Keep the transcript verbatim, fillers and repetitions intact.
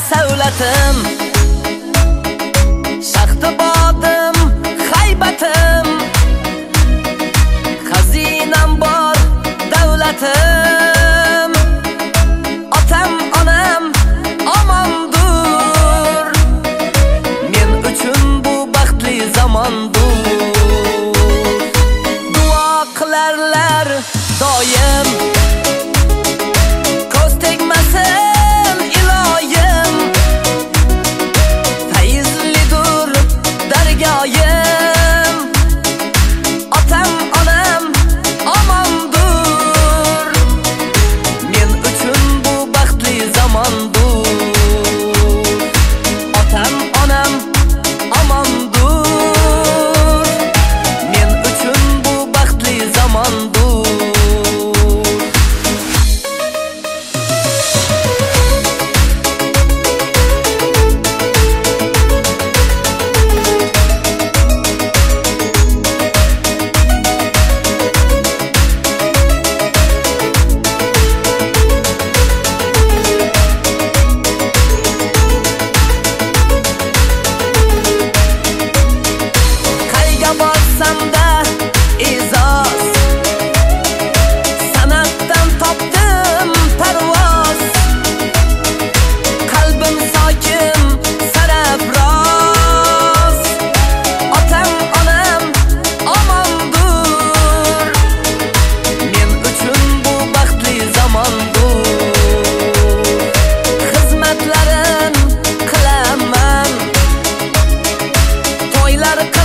savlatim, shaxtibodim haybatim, xazinam bor davlatim, otam onam omondur, men uchun bu baxtli zamondur. Duo qilarlar doim, ko'z tegmasin iloyim, fayzlidur dargoyim, otam onam omondur, men uchun bu baxtli zamondur. Otam onam omondur, men uchun bu baxtli zamondur. Borsamda izoz, san'atdan topdim parvoz, qalbim sokin sarafroz, otam onam omondur, men uchun bu baxtli zamondur. Xizmatlarin qilaman, to'ylar